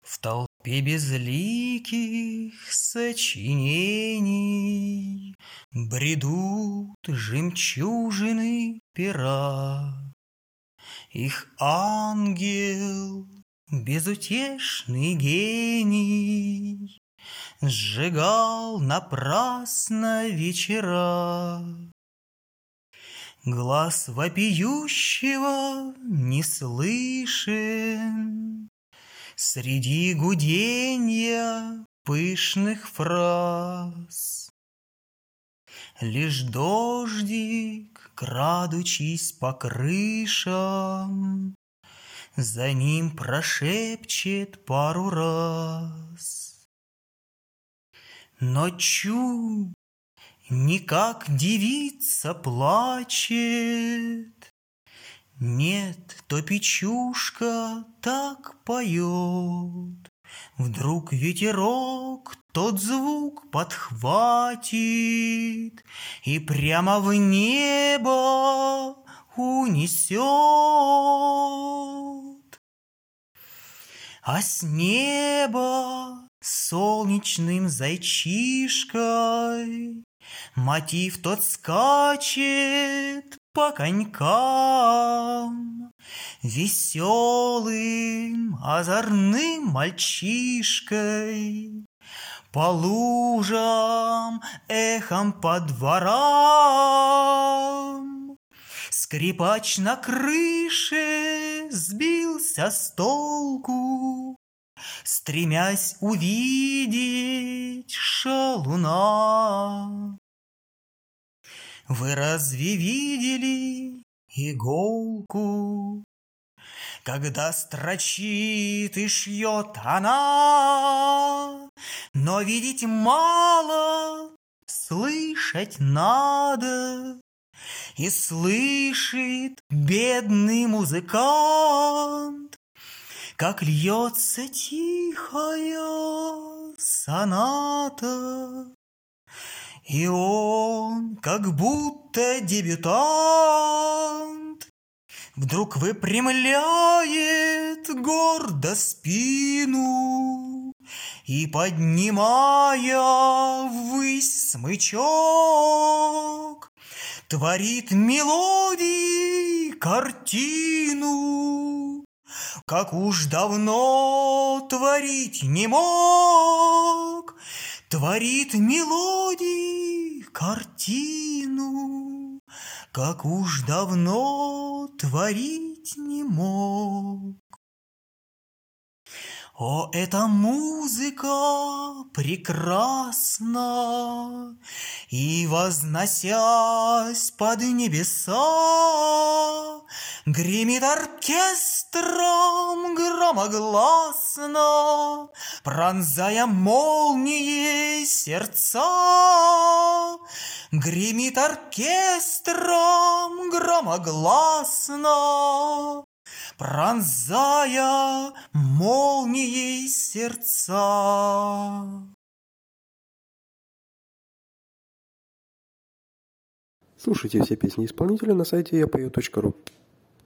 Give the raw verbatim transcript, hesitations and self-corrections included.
В толпе безликих сочинений бредут жемчужины пера. Их ангел, безутешный гений, сжигал напрасно вечера. Глас вопиющего не слышен среди гуденья пышных фраз. Лишь дождик, крадучись по крышам, за ним прошепчет пару раз. Но чу, не как девица плачет, нет, то печушка так поет. Вдруг ветерок тот звук подхватит и прямо в небо унесет. А с неба солнечным зайчишкой мотив тот скачет по конькам, веселым, озорным мальчишкой, по лужам, эхом по дворам. Скрипач на крыше сбился с толку, стремясь увидеть шалуна. Вы разве видели иголку, когда строчит и шьет она? Но видеть мало, слышать надо. И слышит бедный музыкант, как льется тихая соната. И он, как будто дебютант, вдруг выпрямляет гордо спину и, поднимая ввысь смычок, творит мелодии картину, как уж давно творить не мог. Творит мелодии картину, как уж давно творить не мог. О, эта музыка прекрасна, и, возносясь под небеса, гремит оркестром громогласно, пронзая молнией сердца. Гремит оркестром громогласно, пронзая молнией сердца. Слушайте все песни исполнителя на сайте я пою точка ру.